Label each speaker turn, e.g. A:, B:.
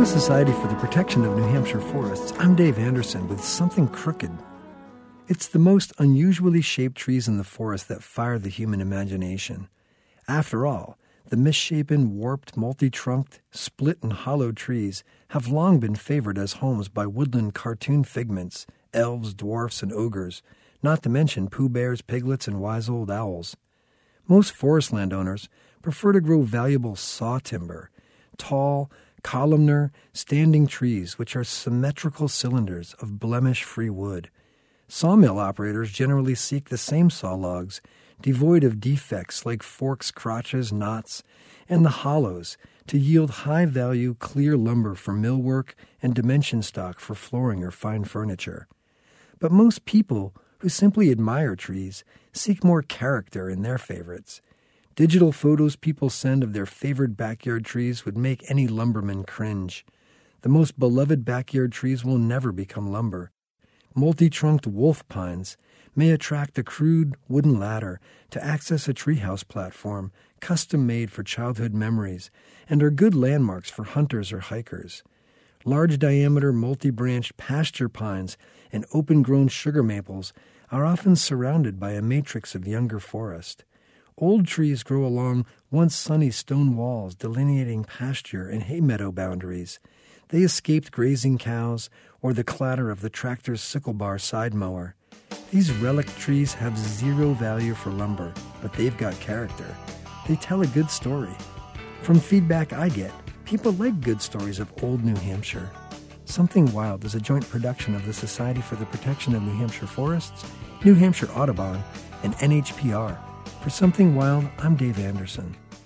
A: the Society for the Protection of New Hampshire Forests, I'm Dave Anderson with Something Crooked. It's the most unusually shaped trees in the forest that fire the human imagination. After all, the misshapen, warped, multi-trunked, split and hollowed trees have long been favored as homes by woodland cartoon figments, elves, dwarfs, and ogres, not to mention Pooh Bears, piglets, and wise old owls. Most forest landowners prefer to grow valuable saw timber, tall, columnar, standing trees which are symmetrical cylinders of blemish-free wood. Sawmill operators generally seek the same saw logs, devoid of defects like forks, crotches, knots, and the hollows, to yield high-value, clear lumber for millwork and dimension stock for flooring or fine furniture. But most people who simply admire trees seek more character in their favorites. Digital photos people send of their favorite backyard trees would make any lumberman cringe. The most beloved backyard trees will never become lumber. Multi-trunked wolf pines may attract a crude wooden ladder to access a treehouse platform custom-made for childhood memories and are good landmarks for hunters or hikers. Large-diameter, multi-branched pasture pines and open-grown sugar maples are often surrounded by a matrix of younger forest. Old trees grow along once sunny stone walls delineating pasture and hay meadow boundaries. They escaped grazing cows or the clatter of the tractor's sickle bar side mower. These relic trees have zero value for lumber, but they've got character. They tell a good story. From feedback I get, people like good stories of old New Hampshire. Something Wild is a joint production of the Society for the Protection of New Hampshire Forests, New Hampshire Audubon, and NHPR. For Something Wild, I'm Dave Anderson.